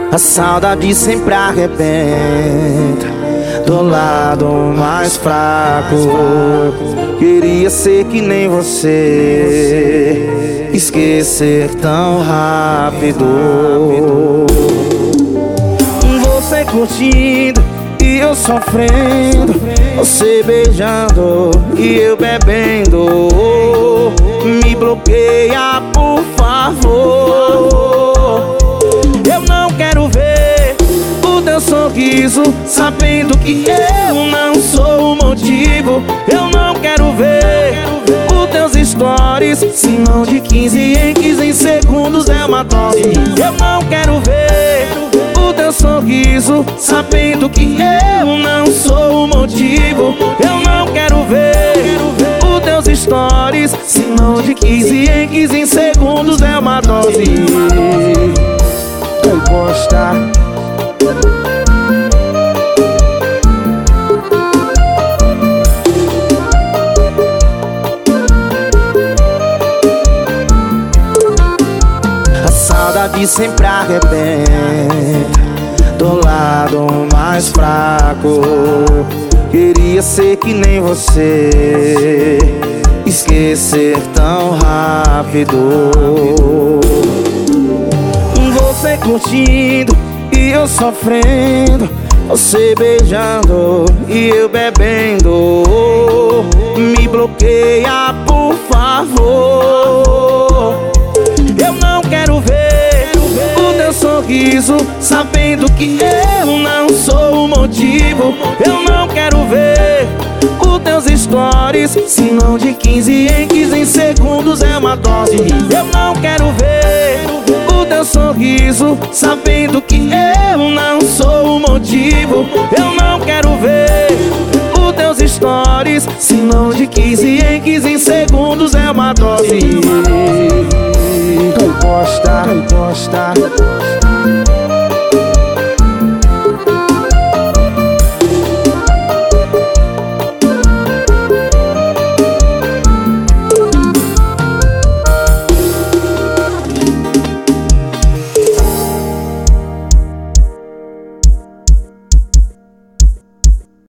A saudade sempre arrebenta do lado mais fraco. Queria ser que nem você, esquecer tão rápido. Você curtindo e eu sofrendo, você beijando e eu bebendo. Me bloqueia, por favor. Eu não quero ver o teu sorriso, sabendo que eu não sou o motivo. Eu não quero ver os teus stories, senão de 15 em 15 segundos é uma dose. Eu não quero ver o teu sorriso, sabendo que eu não sou o motivo. Eu não quero ver os teus stories, senão de 15 em 15 segundos é uma dose. Tu gosta? A saudade sempre arrebenta do lado mais fraco. Queria ser que nem você, esquecer tão rápido. Você curtindo e eu sofrendo, você beijando e eu bebendo. Me bloqueia, por favor. Eu não quero ver o teu sorriso, sabendo que eu não sou o motivo. Eu não quero ver os teus stories, senão de 15 em 15 segundos é uma dose. Eu não quero ver o teu sorriso, sabendo que eu não sou o motivo. Eu não quero ver os teus stories, senão de 15 em 15 segundos é uma dose. Tu gosta? Tu gosta?